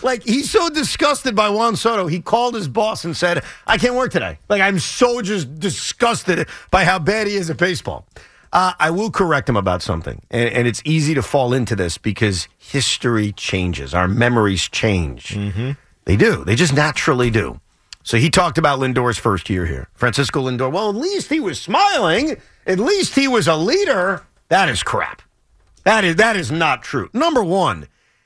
Like, he's so disgusted by Juan Soto, he called his boss and said, I can't work today. Like, I'm so just disgusted by how bad he is at baseball. I will correct him about something, and it's easy to fall into this because history changes. Our memories change. Mm-hmm. They do. They just naturally do. So he talked about Lindor's first year here. Francisco Lindor, well, at least he was smiling. At least he was a leader. That is crap. That is not true. Number one,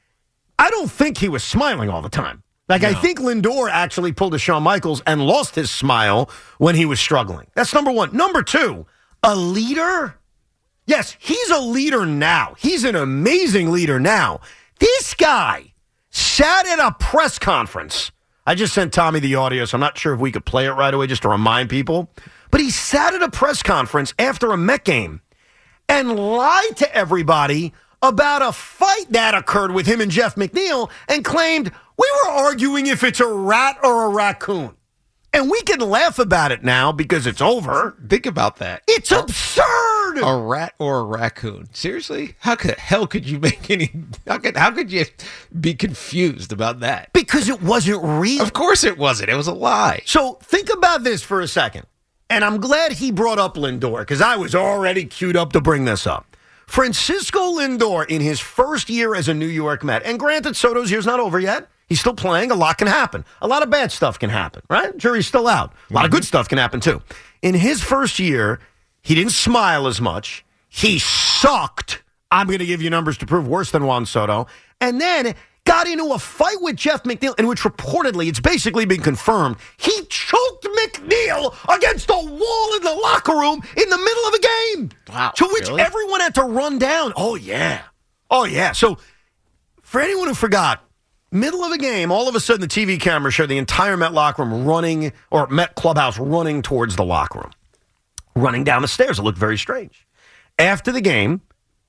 I don't think he was smiling all the time. Like, no. I think Lindor actually pulled a Shawn Michaels and lost his smile when he was struggling. That's number one. Number two, a leader? Yes, he's a leader now. He's an amazing leader now. This guy sat at a press conference. I just sent Tommy the audio, so I'm not sure if we could play it right away just to remind people. But he sat at a press conference after a Met game and lied to everybody about a fight that occurred with him and Jeff McNeil and claimed we were arguing if it's a rat or a raccoon. And we can laugh about it now because it's over. Think about that. It's absurd. A rat or a raccoon. Seriously? How the hell could you make any... How could you be confused about that? Because it wasn't real. Of course it wasn't. It was a lie. So think about this for a second. And I'm glad he brought up Lindor because I was already queued up to bring this up. Francisco Lindor in his first year as a New York Met, and granted, Soto's year's not over yet. He's still playing. A lot can happen. A lot of bad stuff can happen, right? Jury's still out. A lot of good stuff can happen, too. In his first year, he didn't smile as much. He sucked. I'm going to give you numbers to prove worse than Juan Soto. And then got into a fight with Jeff McNeil, in which reportedly, it's basically been confirmed, he choked McNeil against a wall in the locker room in the middle of a game. Wow. To which really? Everyone had to run down. Oh, yeah. Oh, yeah. So, for anyone who forgot, middle of a game, all of a sudden the TV camera showed the entire Met locker room running, or Met clubhouse running towards the locker room. Running down the stairs. It looked very strange. After the game,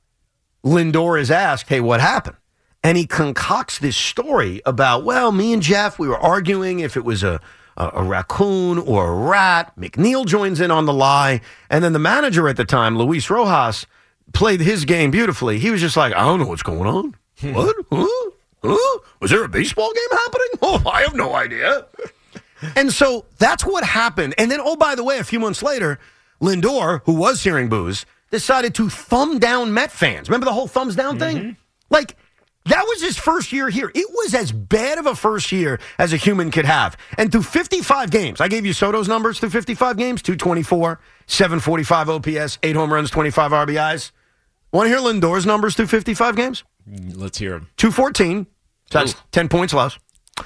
Lindor is asked, hey, what happened? And he concocts this story about, well, me and Jeff, we were arguing if it was a raccoon or a rat. McNeil joins in on the lie. And then the manager at the time, Luis Rojas, played his game beautifully. He was just like, I don't know what's going on. What? Huh? Huh? Was there a baseball game happening? Oh, I have no idea. And so that's what happened. And then, oh, by the way, a few months later, Lindor, who was hearing boos, decided to thumb down Met fans. Remember the whole thumbs down thing? Like, that was his first year here. It was as bad of a first year as a human could have. And through 55 games, I gave you Soto's numbers through 55 games, 224, 745 OPS, 8 home runs, 25 RBIs. Want to hear Lindor's numbers through 55 games? Let's hear him. 214, so that's 10 points less.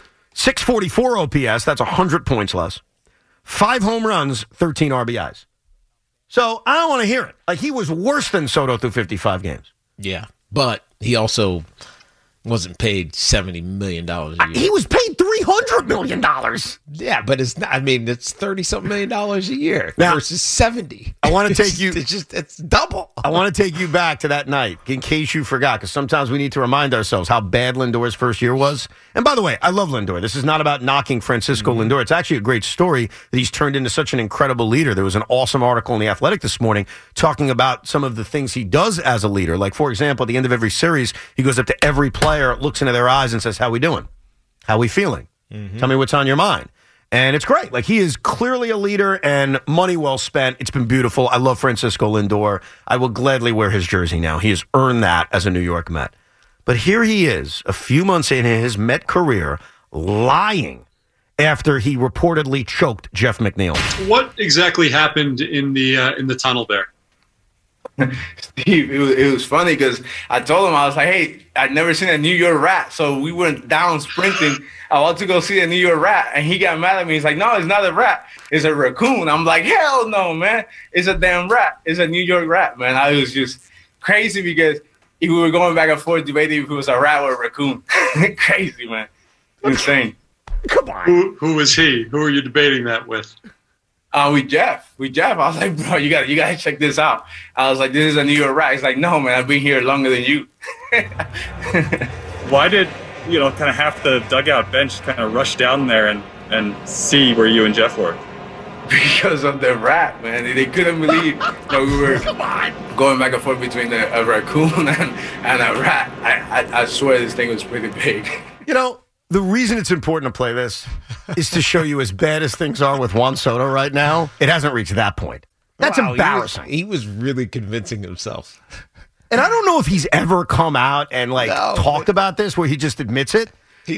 644 OPS, that's 100 points less. 5 home runs, 13 RBIs. So I don't want to hear it. Like, he was worse than Soto through 55 games. Yeah, but he also wasn't paid $70 million a year. He was paid $300 million. Yeah, but it's not. I mean, it's $30-something million a year now, versus 70. I want to take you. It's double. I want to take you back to that night in case you forgot, because sometimes we need to remind ourselves how bad Lindor's first year was. And by the way, I love Lindor. This is not about knocking Francisco Lindor. It's actually a great story that he's turned into such an incredible leader. There was an awesome article in The Athletic this morning talking about some of the things he does as a leader. Like, for example, at the end of every series, he goes up to every player, looks into their eyes, and says, "How we doing? How we feeling? Tell me what's on your mind." And it's great. Like, he is clearly a leader and money well spent. It's been beautiful. I love Francisco Lindor. I will gladly wear his jersey now. He has earned that as a New York Met. But here he is, a few months into his Met career, lying after he reportedly choked Jeff McNeil. What exactly happened in the tunnel there? Steve, it was funny because I told him, I was like, hey, I'd never seen a New York rat. So we went down sprinting. I want to go see a New York rat. And he got mad at me. He's like, no, it's not a rat. It's a raccoon. I'm like, hell no, man. It's a damn rat. It's a New York rat, man. I was just crazy because we were going back and forth debating if it was a rat or a raccoon. Crazy, man. Insane. Come on. Who was he? Who were you debating that with? With Jeff. I was like, bro, you gotta check this out. I was like, this is a New York rat. He's like, no, man, I've been here longer than you. Why did, kind of half the dugout bench kind of rush down there and see where you and Jeff were? Because of the rat, man. They couldn't believe that we were going back and forth between a raccoon and a rat. I swear this thing was pretty big. The reason it's important to play this is to show you as bad as things are with Juan Soto right now, it hasn't reached that point. That's Wow, embarrassing. He was really convincing himself. And I don't know if he's ever come out and No, talked about this where he just admits it. He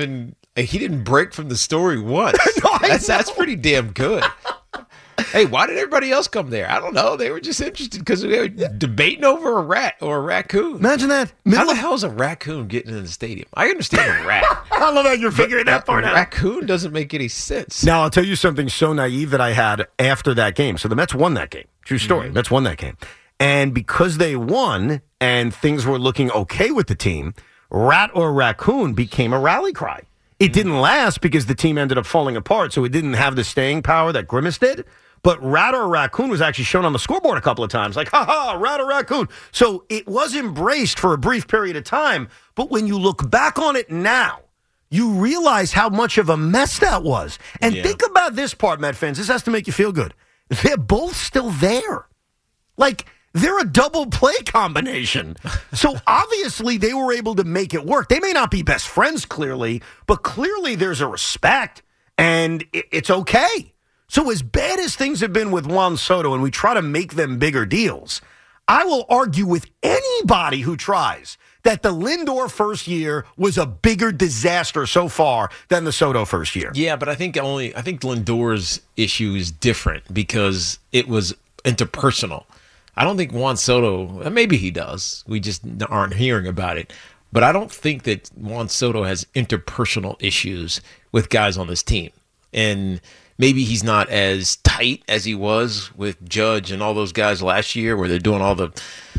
didn't break from the story once. No, That's pretty damn good. Hey, why did everybody else come there? I don't know. They were just interested because they were debating over a rat or a raccoon. Imagine that. How the hell is a raccoon getting in the stadium? I understand a rat. I love how you're figuring that part A out. raccoon doesn't make any sense. Now, I'll tell you something so naive that I had after that game. So the Mets won that game. True story. Mets won that game. And because they won and things were looking okay with the team, rat or raccoon became a rally cry. It didn't last because the team ended up falling apart, so it didn't have the staying power that Grimace did. But rat or raccoon was actually shown on the scoreboard a couple of times, like, ha-ha, rat or raccoon. So it was embraced for a brief period of time. But when you look back on it now, you realize how much of a mess that was. And think about this part, Met fans. This has to make you feel good. They're both still there. Like, they're a double play combination. So obviously they were able to make it work. They may not be best friends, clearly, but clearly there's a respect, and it's okay. So as bad as things have been with Juan Soto, and we try to make them bigger deals, I will argue with anybody who tries that the Lindor first year was a bigger disaster so far than the Soto first year. Yeah, but I think Lindor's issue is different because it was interpersonal. I don't think Juan Soto, maybe he does. We just aren't hearing about it. But I don't think that Juan Soto has interpersonal issues with guys on this team. And maybe he's not as tight as he was with Judge and all those guys last year where they're doing all the,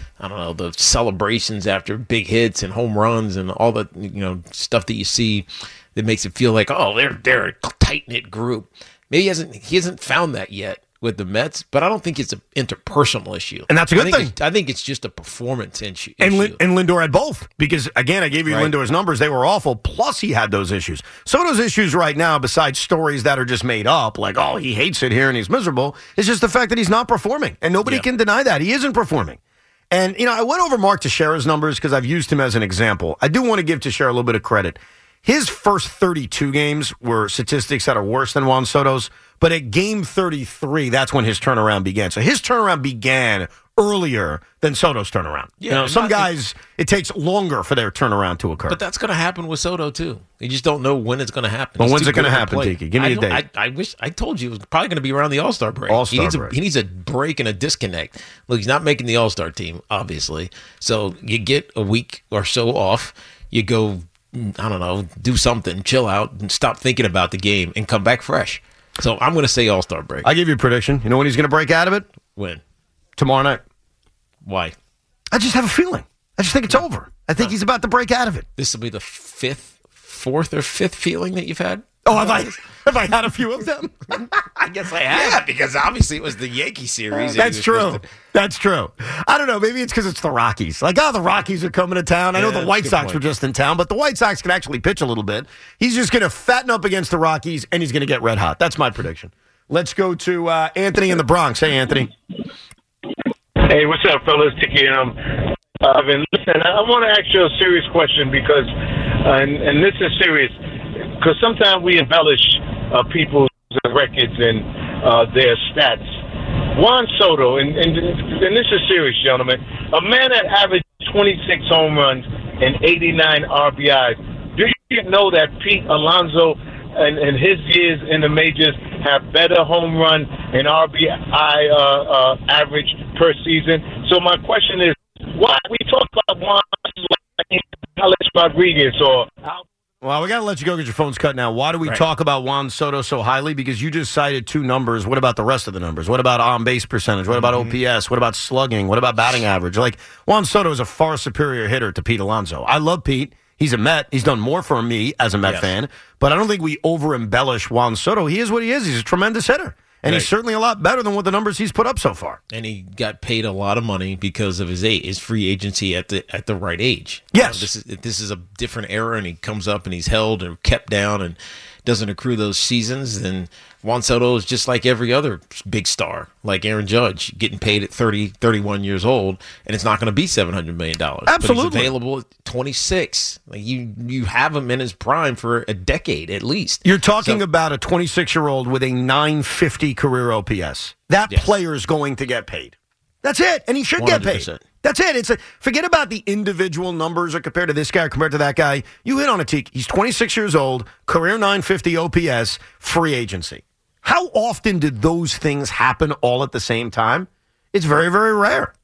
the celebrations after big hits and home runs and all the, stuff that you see that makes it feel like, oh, they're a tight-knit group. Maybe he hasn't found that yet with the Mets, but I don't think it's an interpersonal issue. And that's a good thing. I think it's just a performance issue. And Lindor had both, because, again, I gave you Lindor's numbers. They were awful, plus he had those issues. Soto's issues right now, besides stories that are just made up, like, oh, he hates it here and he's miserable, is just the fact that he's not performing. And nobody can deny that. He isn't performing. And, I went over Mark Teixeira's numbers because I've used him as an example. I do want to give Teixeira a little bit of credit. His first 32 games were statistics that are worse than Juan Soto's, but at game 33, that's when his turnaround began. So his turnaround began earlier than Soto's turnaround. Yeah, some guys, it takes longer for their turnaround to occur. But that's going to happen with Soto, too. You just don't know when it's going to happen. Well, when's it going to happen, Tiki? Give me a date. I told you it was probably going to be around the All-Star break. He needs a break and a disconnect. Look, he's not making the All-Star team, obviously. So you get a week or so off. You go, do something, chill out, and stop thinking about the game and come back fresh. So I'm going to say All-Star break. I give you a prediction. You know when he's going to break out of it? When? Tomorrow night. Why? I just have a feeling. I just think it's over. I think he's about to break out of it. This will be the fourth or fifth feeling that you've had? Oh, have I had a few of them? I guess I have. Yeah, because obviously it was the Yankee series. That's true. That's true. I don't know. Maybe it's because it's the Rockies. Like, the Rockies are coming to town. I know the White Sox were just in town, but the White Sox can actually pitch a little bit. He's just going to fatten up against the Rockies, and he's going to get red hot. That's my prediction. Let's go to Anthony in the Bronx. Hey, Anthony. Hey, what's up, fellas? Tiki and Ivan. Listen, I want to ask you a serious question because, and this is serious, because sometimes we embellish people's records and their stats. Juan Soto, and this is serious, gentlemen, a man that averaged 26 home runs and 89 RBIs. Do you know that Pete Alonso and his years in the majors have better home run and RBI average per season? So my question is, why we talk about Juan like Alex Rodriguez or Well, we got to let you go because your phone's cut now. Why do we talk about Juan Soto so highly? Because you just cited two numbers. What about the rest of the numbers? What about on-base percentage? What about OPS? What about slugging? What about batting average? Like, Juan Soto is a far superior hitter to Pete Alonso. I love Pete. He's a Met. He's done more for me as a Met fan. But I don't think we over-embellish Juan Soto. He is what he is. He's a tremendous hitter. And he's certainly a lot better than what the numbers he's put up so far. And he got paid a lot of money because of his free agency at the right age. Yes. This is a different era, and he comes up and he's held and kept down, and doesn't accrue those seasons, then Juan Soto is just like every other big star, like Aaron Judge, getting paid at 30, 31 years old, and it's not going to be $700 million. Absolutely. But he's available at 26. Like you have him in his prime for a decade at least. You're talking about a 26-year-old with a 950 career OPS. That player is going to get paid. That's it, and he should 100%. Get paid. That's it. Forget about the individual numbers or compared to this guy or compared to that guy. You hit on it, Teak. He's 26 years old, career 950 OPS, free agency. How often did those things happen all at the same time? It's very, very rare.